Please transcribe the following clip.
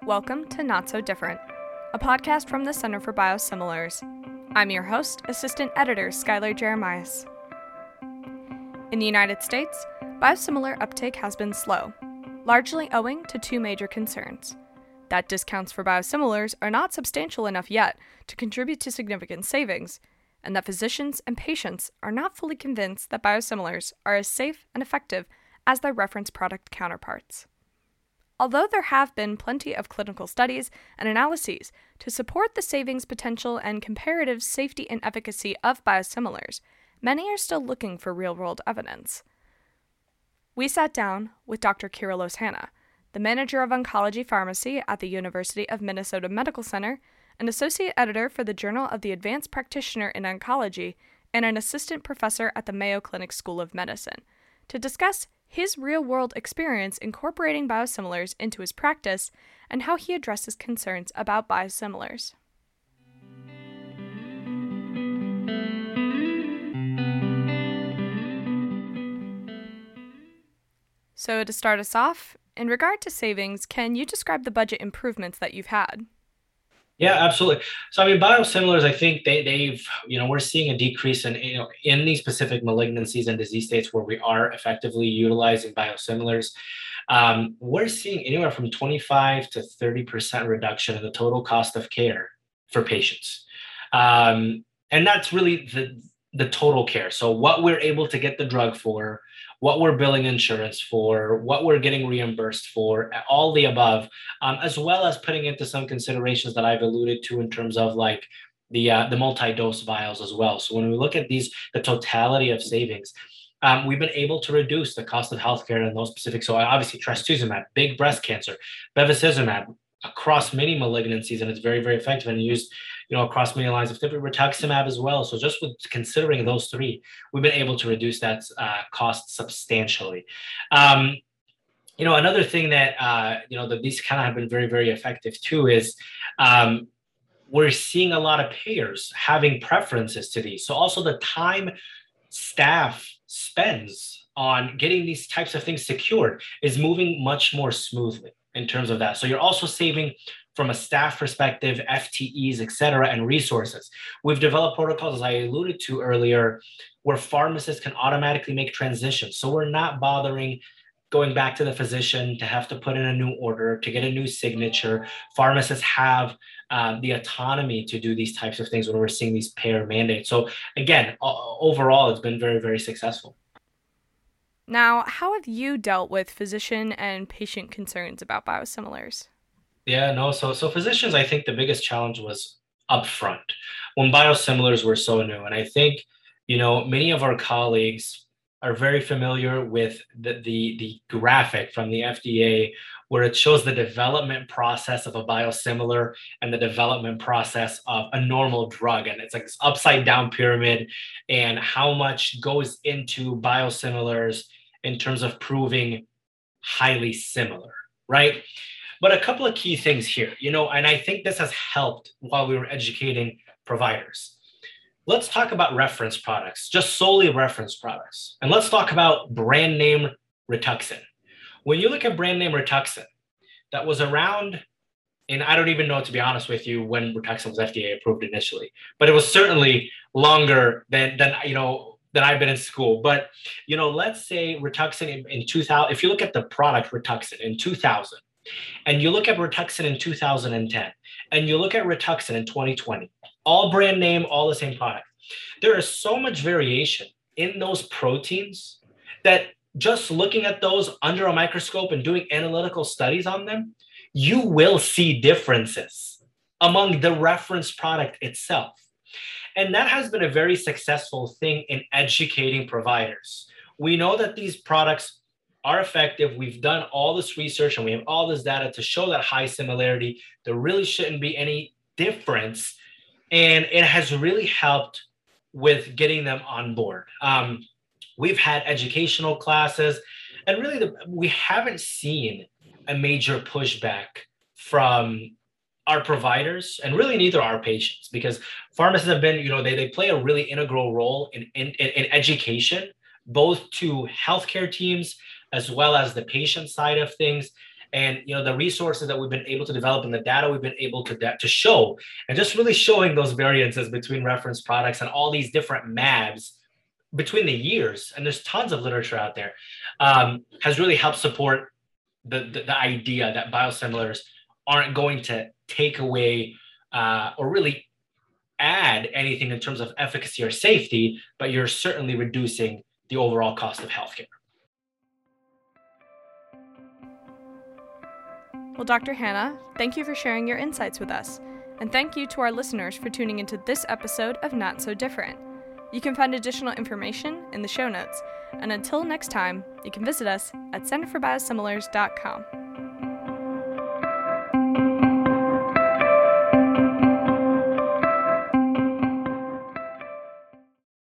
Welcome to Not So Different, a podcast from the Center for Biosimilars. I'm your host, Assistant Editor Skylar Jeremias. In the United States, biosimilar uptake has been slow, largely owing to two major concerns: that discounts for biosimilars are not substantial enough yet to contribute to significant savings, and that physicians and patients are not fully convinced that biosimilars are as safe and effective as their reference product counterparts. Although there have been plenty of clinical studies and analyses to support the savings potential and comparative safety and efficacy of biosimilars, many are still looking for real-world evidence. We sat down with Dr. Kyrillos Hanna, the manager of oncology pharmacy at the University of Minnesota Medical Center, an associate editor for the Journal of the Advanced Practitioner in Oncology, and an assistant professor at the Mayo Clinic School of Medicine, to discuss his real-world experience incorporating biosimilars into his practice and how he addresses concerns about biosimilars. So to start us off, in regard to savings, can you describe the budget improvements that you've had? Yeah, absolutely. So, biosimilars, I think we're seeing a decrease in these specific malignancies and disease states where we are effectively utilizing biosimilars. We're seeing anywhere from 25 to 30% reduction in the total cost of care for patients. And that's really the total care. So what we're able to get the drug for, what we're billing insurance for, what we're getting reimbursed for, all the above, as well as putting into some considerations that I've alluded to in terms of like the multi-dose vials as well. So when we look at the totality of savings, we've been able to reduce the cost of healthcare in those specific. So obviously trastuzumab, big breast cancer, bevacizumab, across many malignancies, and it's very, very effective and used, across many lines of therapy, rituximab as well. So just with considering those three, we've been able to reduce that cost substantially. Another thing that, that these kind of have been very, very effective too is we're seeing a lot of payers having preferences to these. So also the time staff spends on getting these types of things secured is moving much more smoothly in terms of that. So you're also saving from a staff perspective, FTEs, et cetera, and resources. We've developed protocols, as I alluded to earlier, where pharmacists can automatically make transitions. So we're not bothering going back to the physician to have to put in a new order, to get a new signature. Pharmacists have the autonomy to do these types of things when we're seeing these payer mandates. So again, overall, it's been very, very successful. Now, how have you dealt with physician and patient concerns about biosimilars? Yeah, no. So physicians, I think the biggest challenge was upfront when biosimilars were so new. And I think, many of our colleagues are very familiar with the graphic from the FDA where it shows the development process of a biosimilar and the development process of a normal drug. And it's like this upside down pyramid and how much goes into biosimilars in terms of proving highly similar, right? But a couple of key things here, and I think this has helped while we were educating providers. Let's talk about reference products, just solely reference products. And let's talk about brand name Rituxan. When you look at brand name Rituxan, that was around, and I don't even know, to be honest with you, when Rituxan was FDA approved initially, but it was certainly longer than I've been in school. But, let's say Rituxan in 2000, if you look at the product Rituxan in 2000, and you look at Rituxan in 2010, and you look at Rituxan in 2020, all brand name, all the same product, there is so much variation in those proteins that just looking at those under a microscope and doing analytical studies on them, you will see differences among the reference product itself. And that has been a very successful thing in educating providers. We know that these products are effective. We've done all this research and we have all this data to show that high similarity. There really shouldn't be any difference. And it has really helped with getting them on board. We've had educational classes, and really we haven't seen a major pushback from our providers, and really neither our patients, because pharmacists have been, they play a really integral role in education, both to healthcare teams as well as the patient side of things. and the resources that we've been able to develop and the data we've been able to show, and just really showing those variances between reference products and all these different mAbs between the years, and there's tons of literature out there, has really helped support the idea that biosimilars aren't going to take away or really add anything in terms of efficacy or safety, but you're certainly reducing the overall cost of healthcare. Well, Dr. Hanna, thank you for sharing your insights with us, and thank you to our listeners for tuning into this episode of Not So Different. You can find additional information in the show notes, and until next time, you can visit us at centerforbiosimilars.com.